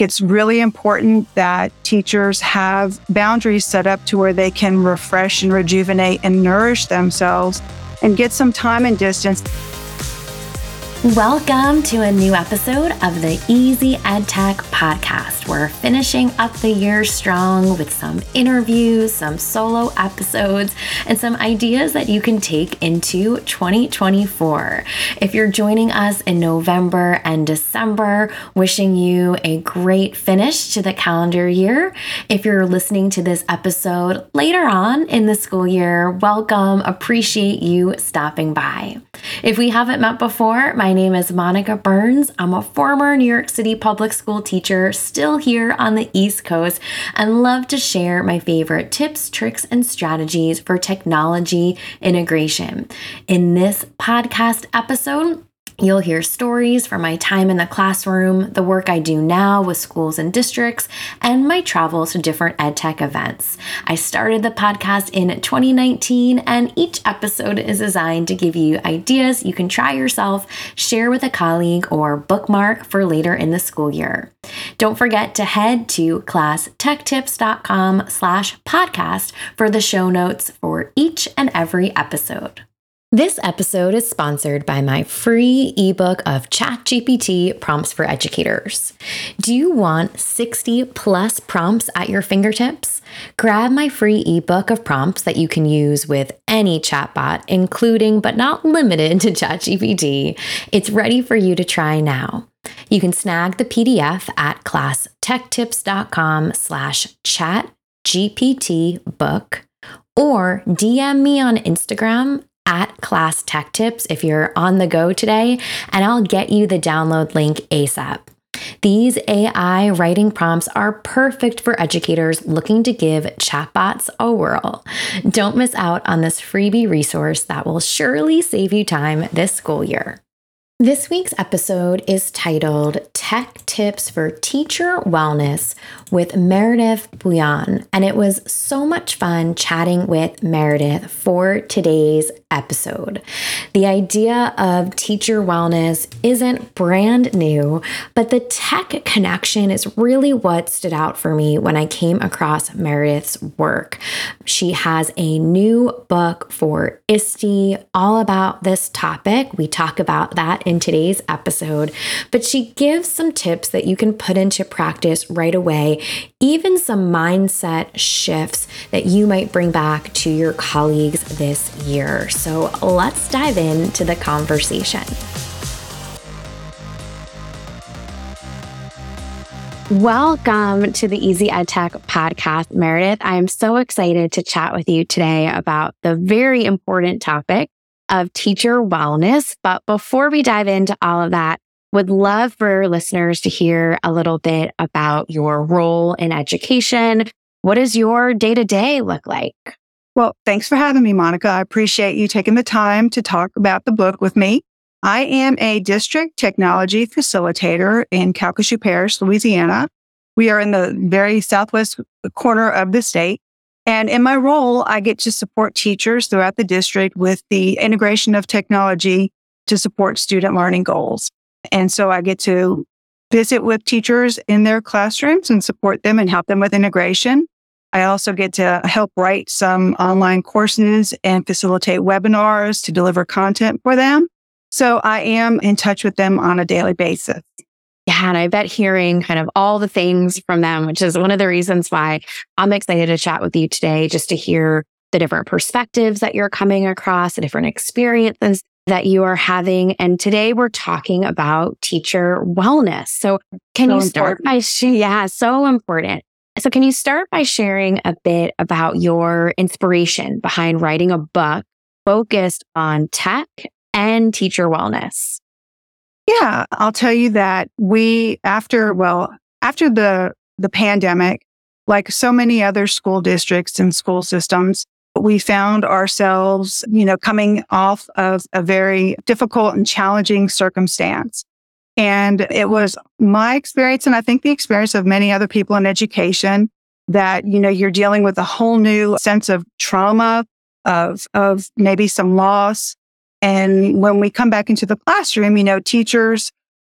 It's really important that teachers have boundaries set up to where they can refresh and rejuvenate and nourish themselves and get some time and distance. Welcome to a new episode of the Easy EdTech podcast. We're finishing up the year strong with some interviews, some solo episodes, and some ideas that you can take into 2024. If you're joining us in November and December, wishing you a great finish to the calendar year. If you're listening to this episode later on in the school year, welcome. Appreciate you stopping by. If we haven't met before, my name is Monica Burns. I'm a former New York City public school teacher, still here on the East Coast, and love to share my favorite tips, tricks, and strategies for technology integration. In this podcast episode, you'll hear stories from my time in the classroom, the work I do now with schools and districts, and my travels to different EdTech events. I started the podcast in 2019, and each episode is designed to give you ideas you can try yourself, share with a colleague, or bookmark for later in the school year. Don't forget to head to classtechtips.com/podcast for the show notes for each and every episode. This episode is sponsored by my free ebook of ChatGPT prompts for educators. Do you want 60 plus prompts at your fingertips? Grab my free ebook of prompts that you can use with any chatbot, including but not limited to ChatGPT. It's ready for you to try now. You can snag the PDF at classtechtips.com/chatgptbook or DM me on Instagram at Class Tech Tips if you're on the go today, and I'll get you the download link ASAP. These AI writing prompts are perfect for educators looking to give chatbots a whirl. Don't miss out on this freebie resource that will surely save you time this school year. This week's episode is titled Tech Tips for Teacher Wellness with Meredith Bouillon, and it was so much fun chatting with Meredith for today's episode. The idea of teacher wellness isn't brand new, but the tech connection is really what stood out for me when I came across Meredith's work. She has a new book for ISTE all about this topic. We talk about that in today's episode, but she gives some tips that you can put into practice right away, even some mindset shifts that you might bring back to your colleagues this year. So let's dive into the conversation. Welcome to the Easy EdTech podcast, Meredith. I am so excited to chat with you today about the very important topic of teacher wellness. But before we dive into all of that, would love for listeners to hear a little bit about your role in education. What does your day-to-day look like? Well, thanks for having me, Monica. I appreciate you taking the time to talk about the book with me. I am a district technology facilitator in Calcasieu Parish, Louisiana. We are in the very southwest corner of the state. And in my role, I get to support teachers throughout the district with the integration of technology to support student learning goals. And so I get to visit with teachers in their classrooms and support them and help them with integration. I also get to help write some online courses and facilitate webinars to deliver content for them. So I am in touch with them on a daily basis. Yeah, and I bet hearing kind of all the things from them, which is one of the reasons why I'm excited to chat with you today, just to hear the different perspectives that you're coming across, the different experiences that you are having. And today we're talking about teacher wellness. So can you start by, so important. So can you start by sharing a bit about your inspiration behind writing a book focused on tech and teacher wellness? Yeah, I'll tell you that after the pandemic, like so many other school districts and school systems, we found ourselves, coming off of a very difficult and challenging circumstance. And it was my experience, and I think the experience of many other people in education, that, you're dealing with a whole new sense of trauma, of maybe some loss. And when we come back into the classroom, teachers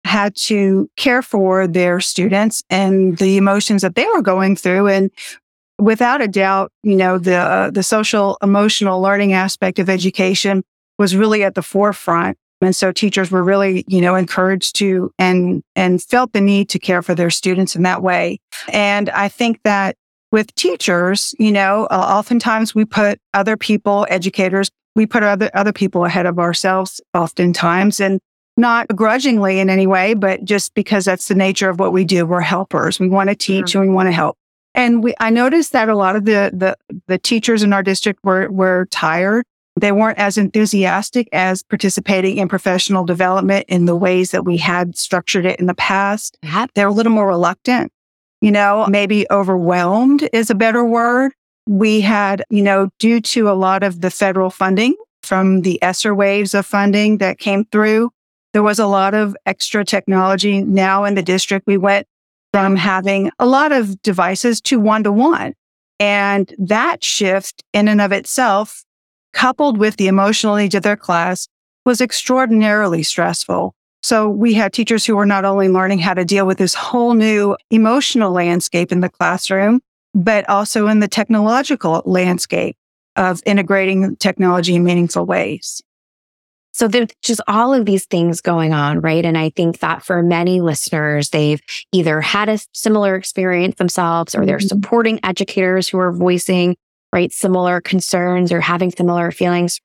had to care for their students and the emotions that they were going through. And without a doubt, the social emotional learning aspect of education was really at the forefront. And so teachers were really, encouraged to and felt the need to care for their students in that way. And I think that with teachers, oftentimes we put other people, educators, we put other people ahead of ourselves oftentimes, and not begrudgingly in any way, but just because that's the nature of what we do. We're helpers. We want to teach and we want to help. And I noticed that a lot of the teachers in our district were tired. They weren't as enthusiastic as participating in professional development in the ways that we had structured it in the past. They're a little more reluctant, maybe overwhelmed is a better word. We had, due to a lot of the federal funding from the ESSER waves of funding that came through, there was a lot of extra technology. Now in the district, we went from having a lot of devices to one-to-one. And that shift in and of itself, coupled with the emotional needs of their class, was extraordinarily stressful. So we had teachers who were not only learning how to deal with this whole new emotional landscape in the classroom, but also in the technological landscape of integrating technology in meaningful ways. So there's just all of these things going on, right? And I think that for many listeners, they've either had a similar experience themselves or they're supporting educators who are voicing, right, similar concerns or having similar feelings.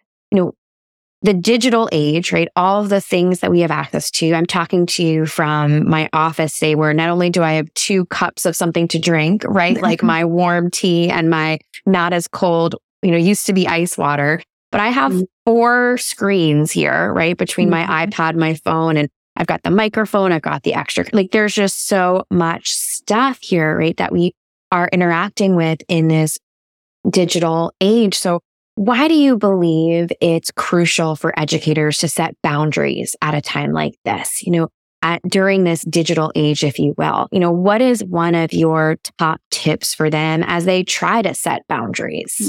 The digital age, right? All of the things that we have access to. I'm talking to you from my office today where not only do I have 2 cups of something to drink, right? Like my warm tea and my not as cold, used to be ice water, but I have 4 screens here, right? Between my iPad, my phone, and I've got the microphone, I've got the extra, there's just so much stuff here, right? That we are interacting with in this digital age. So why do you believe it's crucial for educators to set boundaries at a time like this, during this digital age, if you will? What is one of your top tips for them as they try to set boundaries?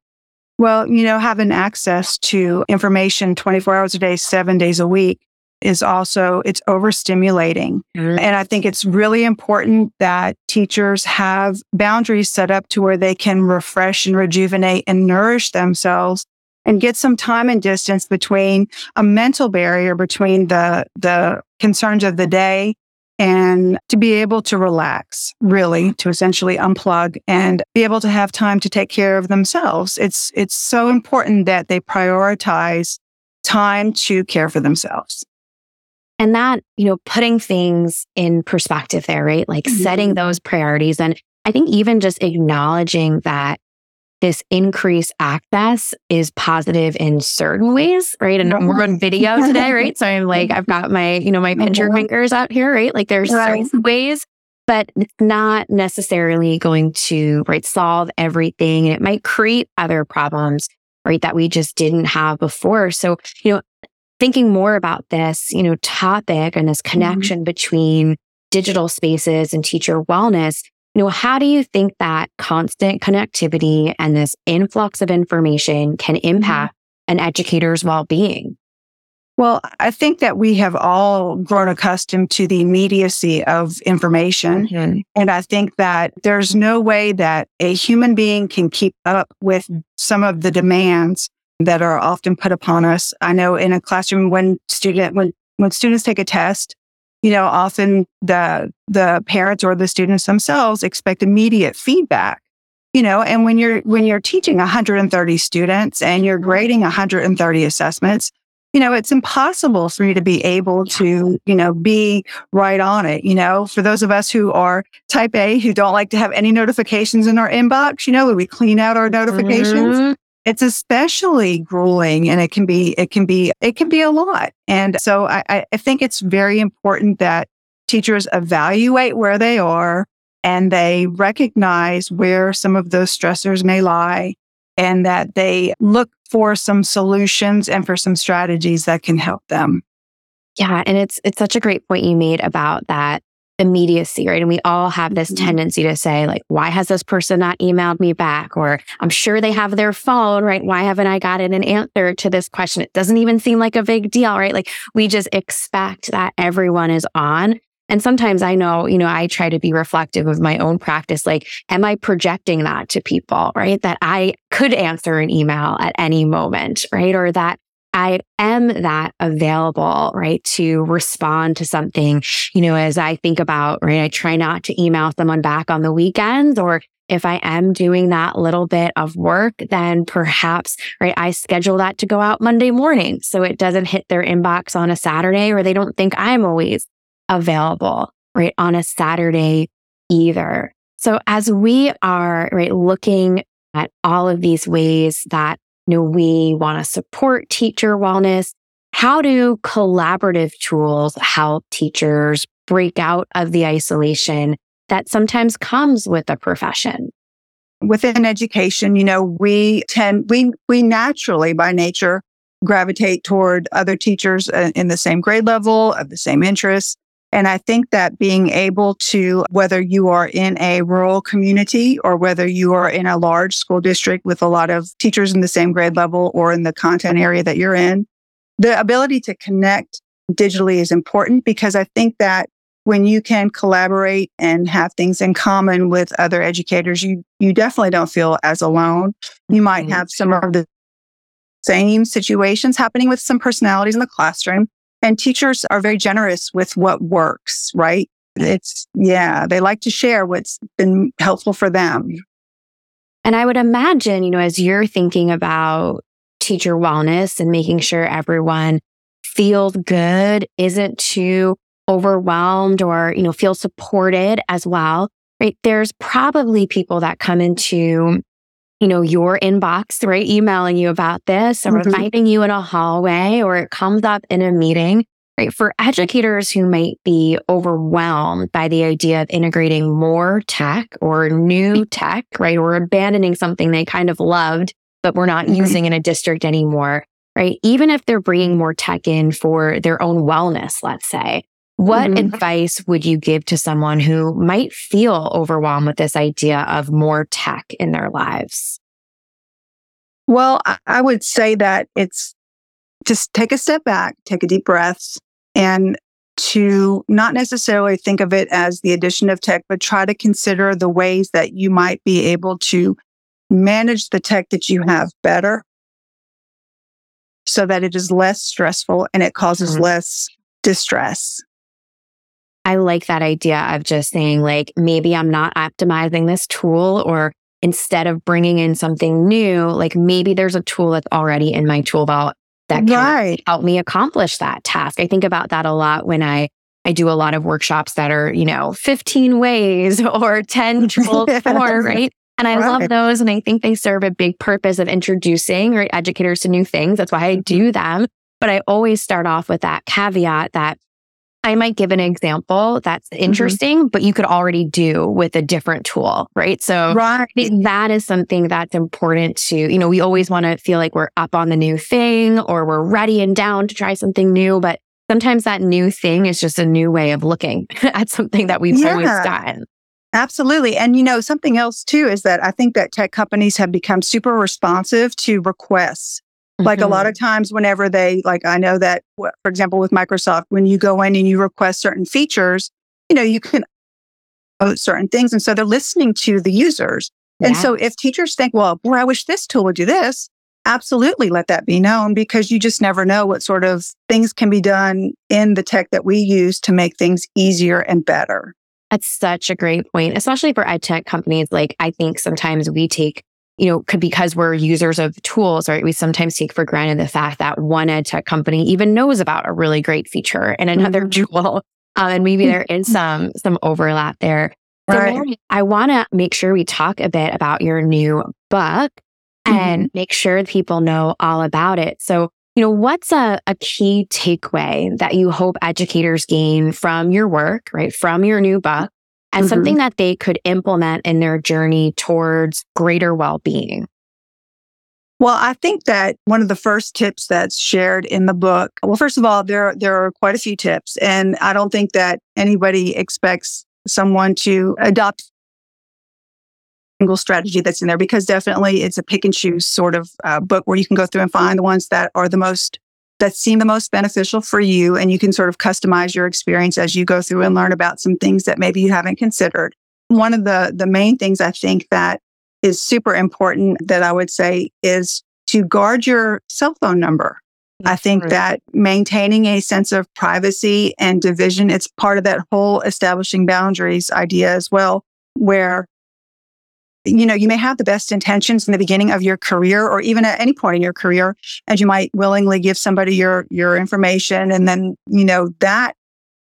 Well, having access to information 24 hours a day, 7 days a week is also, it's overstimulating. And I think it's really important that teachers have boundaries set up to where they can refresh and rejuvenate and nourish themselves and get some time and distance between a mental barrier between the concerns of the day and to be able to relax, really, to essentially unplug and be able to have time to take care of themselves. It's so important that they prioritize time to care for themselves. And that, putting things in perspective there, right? Like setting those priorities. And I think even just acknowledging that this increased access is positive in certain ways, right? And we're on video today, right? So I'm like, I've got my, my pincher fingers out here, right? Like there's certain ways, but it's not necessarily going to, right, solve everything. And it might create other problems, right, that we just didn't have before. So, thinking more about this, topic and this connection between digital spaces and teacher wellness, how do you think that constant connectivity and this influx of information can impact an educator's well-being? Well, I think that we have all grown accustomed to the immediacy of information. And I think that there's no way that a human being can keep up with some of the demands that are often put upon us. I know in a classroom when students take a test, often the parents or the students themselves expect immediate feedback. And when you're teaching 130 students and you're grading 130 assessments, it's impossible for you to be able to, be right on it. For those of us who are type A, who don't like to have any notifications in our inbox, we clean out our notifications. It's especially grueling, and it can be a lot. And so I think it's very important that teachers evaluate where they are and they recognize where some of those stressors may lie, and that they look for some solutions and for some strategies that can help them. Yeah. And it's such a great point you made about that immediacy, right? And we all have this tendency to say, like, why has this person not emailed me back? Or I'm sure they have their phone, right? Why haven't I gotten an answer to this question? It doesn't even seem like a big deal, right? Like, we just expect that everyone is on. And sometimes I know, I try to be reflective of my own practice. Like, am I projecting that to people, right? That I could answer an email at any moment, right? Or that I am that available, right, to respond to something, as I think about, right, I try not to email someone back on the weekends, or if I am doing that little bit of work, then perhaps, right, I schedule that to go out Monday morning so it doesn't hit their inbox on a Saturday, or they don't think I'm always available, right, on a Saturday either. So as we are, right, looking at all of these ways that we want to support teacher wellness, how do collaborative tools help teachers break out of the isolation that sometimes comes with a profession? Within education, we naturally by nature gravitate toward other teachers in the same grade level, of the same interests. And I think that being able to, whether you are in a rural community or whether you are in a large school district with a lot of teachers in the same grade level or in the content area that you're in, the ability to connect digitally is important, because I think that when you can collaborate and have things in common with other educators, you definitely don't feel as alone. You might have some of the same situations happening with some personalities in the classroom. And teachers are very generous with what works, right? They like to share what's been helpful for them. And I would imagine, as you're thinking about teacher wellness and making sure everyone feels good, isn't too overwhelmed, or, feel supported as well, right? There's probably people that come into your inbox, right? Emailing you about this, or finding you in a hallway, or it comes up in a meeting, right? For educators who might be overwhelmed by the idea of integrating more tech or new tech, right? Or abandoning something they kind of loved, but we're not using in a district anymore, right? Even if they're bringing more tech in for their own wellness, let's say, what advice would you give to someone who might feel overwhelmed with this idea of more tech in their lives? Well, I would say that it's just take a step back, take a deep breath, and to not necessarily think of it as the addition of tech, but try to consider the ways that you might be able to manage the tech that you have better so that it is less stressful and it causes less distress. I like that idea of just saying, like, maybe I'm not optimizing this tool, or instead of bringing in something new, like maybe there's a tool that's already in my tool belt that can help me accomplish that task. I think about that a lot when I do a lot of workshops that are, 15 ways or 10 tools for, right? And I love those. And I think they serve a big purpose of introducing, right, educators to new things. That's why I do them. But I always start off with that caveat that I might give an example that's interesting, but you could already do with a different tool, right? So I think that is something that's important to, we always want to feel like we're up on the new thing, or we're ready and down to try something new. But sometimes that new thing is just a new way of looking at something that we've always done. Absolutely. And, something else too is that I think that tech companies have become super responsive to requests. Like a lot of times whenever I know that, for example, with Microsoft, when you go in and you request certain features, you can vote certain things. And so they're listening to the users. And so if teachers think, well, boy, I wish this tool would do this, absolutely let that be known, because you just never know what sort of things can be done in the tech that we use to make things easier and better. That's such a great point, especially for ed tech companies. Like, I think sometimes we take, because we're users of tools, right? We sometimes take for granted the fact that one ed tech company even knows about a really great feature in another tool. And maybe there is some overlap there. So Mary, I want to make sure we talk a bit about your new book and make sure people know all about it. So, what's a key takeaway that you hope educators gain from your work, right? From your new book, and something that they could implement in their journey towards greater well-being? Well, I think that one of the first tips that's shared in the book, well, first of all, there are quite a few tips, and I don't think that anybody expects someone to adopt a single strategy that's in there, because definitely it's a pick and choose sort of book where you can go through and find the ones that are that seem the most beneficial for you, and you can sort of customize your experience as you go through and learn about some things that maybe you haven't considered. One of the main things I think that is super important that I would say is to guard your cell phone number. I think that maintaining a sense of privacy and division, it's part of that whole establishing boundaries idea as well, where, you may have the best intentions in the beginning of your career or even at any point in your career, and you might willingly give somebody your information. And then, that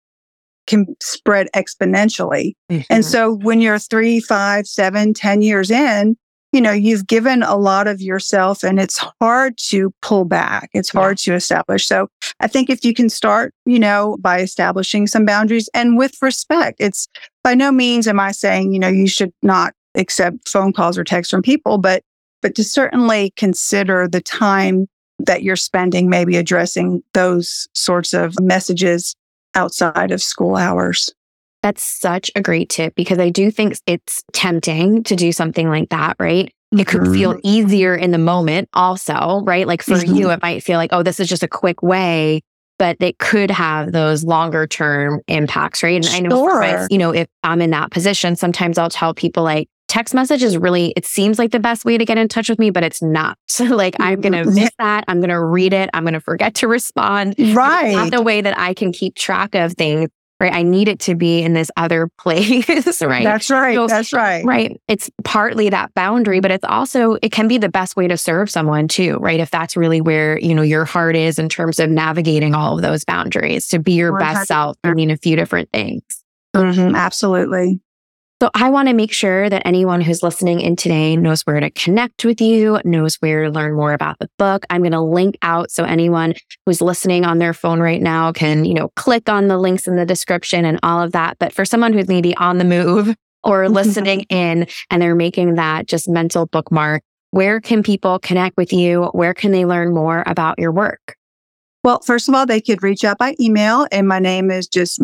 can spread exponentially. Mm-hmm. And so when you're 3, 5, 7, 10 years in, you've given a lot of yourself, and it's hard to pull back. It's hard to establish. So I think if you can start, by establishing some boundaries and with respect, it's by no means am I saying, you should not accept phone calls or texts from people, but to certainly consider the time that you're spending maybe addressing those sorts of messages outside of school hours. That's such a great tip, because I do think it's tempting to do something like that, right? It could feel easier in the moment also, right? Like for you, it might feel like, oh, this is just a quick way, but it could have those longer term impacts, right? And I know, if I'm in that position, sometimes I'll tell people like, text message is really, it seems like the best way to get in touch with me, but it's not. So like, I'm going to miss that. I'm going to read it. I'm going to forget to respond. Right. It's not the way that I can keep track of things, right? I need it to be in this other place, right? That's right. So, that's right. Right. It's partly that boundary, but it's also, it can be the best way to serve someone too, right? If that's really where, your heart is in terms of navigating all of those boundaries, to be your best self, a few different things. Absolutely. So I want to make sure that anyone who's listening in today knows where to connect with you, knows where to learn more about the book. I'm going to link out so anyone who's listening on their phone right now can, click on the links in the description and all of that. But for someone who's maybe on the move or listening in and they're making that just mental bookmark, where can people connect with you? Where can they learn more about your work? Well, first of all, they could reach out by email, and my name is just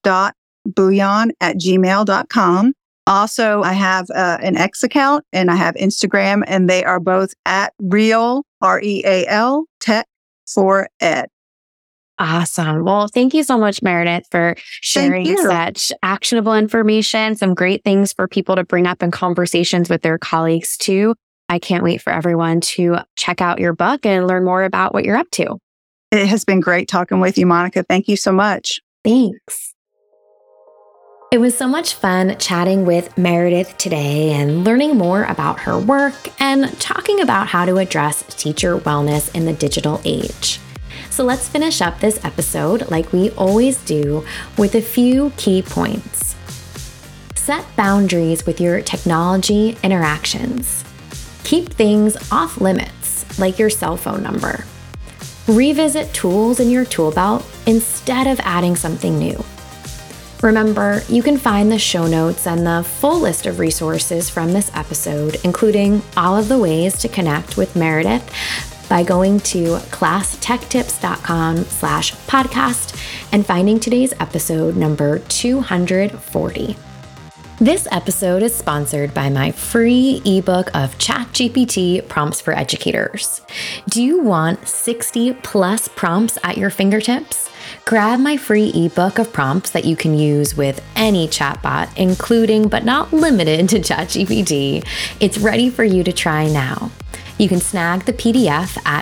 meredith.bouillon@gmail.com. Also, I have an X account, and I have Instagram, and they are both at Real, REAL, Tech for Ed. Awesome. Well, thank you so much, Meredith, for sharing such actionable information, some great things for people to bring up in conversations with their colleagues too. I can't wait for everyone to check out your book and learn more about what you're up to. It has been great talking with you, Monica. Thank you so much. Thanks. It was so much fun chatting with Meredith today and learning more about her work and talking about how to address teacher wellness in the digital age. So let's finish up this episode like we always do with a few key points. Set boundaries with your technology interactions. Keep things off limits, like your cell phone number. Revisit tools in your tool belt instead of adding something new. Remember, you can find the show notes and the full list of resources from this episode, including all of the ways to connect with Meredith, by going to classtechtips.com/podcast and finding today's episode number 240. This episode is sponsored by my free ebook of ChatGPT prompts for educators. Do you want 60 plus prompts at your fingertips? Grab my free ebook of prompts that you can use with any chatbot, including but not limited to ChatGPT. It's ready for you to try now. You can snag the PDF at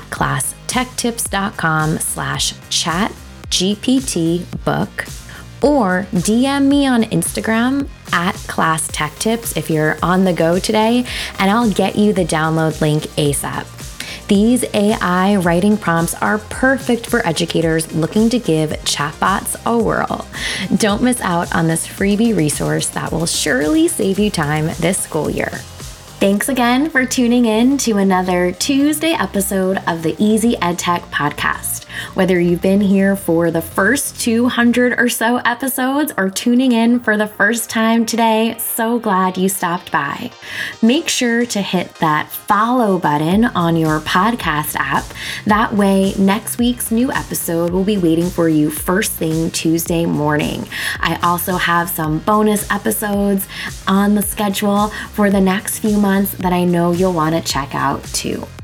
classtechtips.com/chatgptbook or DM me on Instagram at classtechtips if you're on the go today, and I'll get you the download link ASAP. These AI writing prompts are perfect for educators looking to give chatbots a whirl. Don't miss out on this freebie resource that will surely save you time this school year. Thanks again for tuning in to another Tuesday episode of the Easy EdTech podcast, Whether you've been here for the first 200 or so episodes or tuning in for the first time today, so glad you stopped by. Make sure to hit that follow button on your podcast app. That way, next week's new episode will be waiting for you first thing Tuesday morning. I also have some bonus episodes on the schedule for the next few months that I know you'll want to check out too.